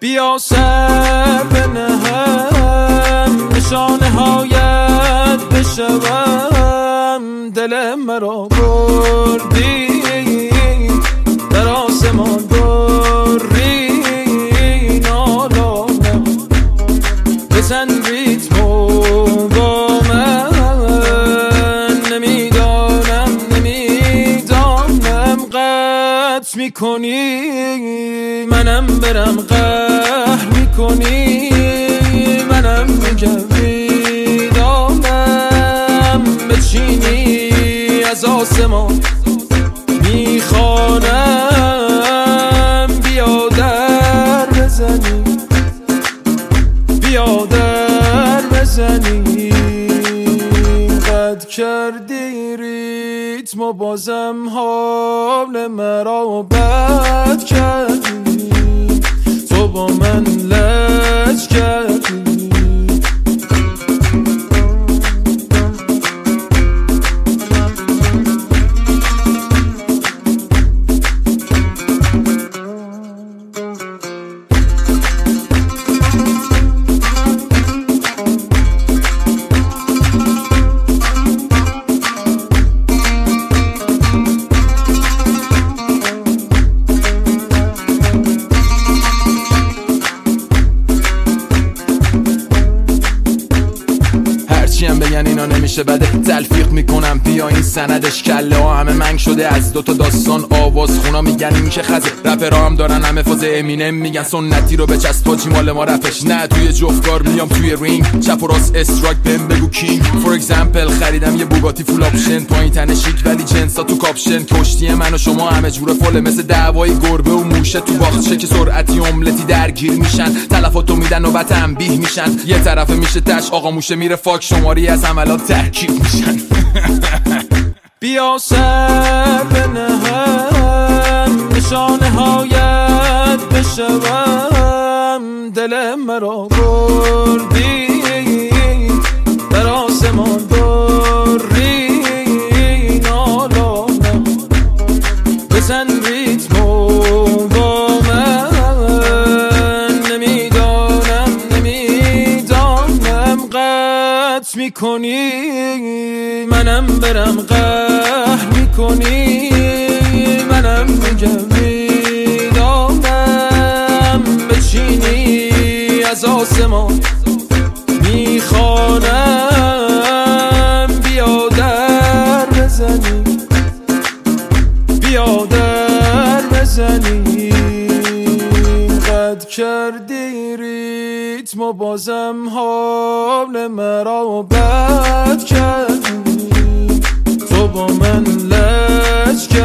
بیا سر بنهم نشانه هایت بشوم، دل مرا بردی در آسمان بری نالانم، بزن ریتمو با من، نمیدانم قطع میکنی منم برم قهر میکنی، منم میگم میدانم بچینی از آسمان میخوانم، بیا در بزنی بیا در بزنی، قد کردی ریتم و بازم حال مرا بد کردی، تو با من لج کردی. چیم بگن اینا نمیشه بده، تلفیق میکنم بیا این سندش، کله ها همه منگ شده از دوتا داستان آواز خونا میگن این میشه خزه، رپرها هم دارن همه فاز امینم میگن سنتی رو به چسب پاچی مال ما رپش نه، توی جفتگار میام توی رینگ چپ و راست استراک بهم بگو کینگ. فور اگزمپل خریدم یه بوگاتی فول آپشن، پایین تنه شیک ولی جنسا تو کاپشن، کشتی من و شما همه جوره فله مثل دعوای گربه و موشه تو باغچه که سرعتی املتی درگیر میشن، تلفاتو میدن و بعد تنبیه میشن، یه طرفه میشه تش آقا موشه میره فاک شماری از عملات ترکیب میشن. بیا سر بنهم نشانه هایت بشوم، دل مرا بردی در آسمان بری نالانم، بزن ریتمو با من، نمیدانم قطع میکنی منم برم قهر میکنی، منم میگم میدانم بچینی از آسمان میخوانم، بیا در بزنی بیا در بزنی، قد کردی ریتم و بازم حال مرا بد کردی، تو با من لج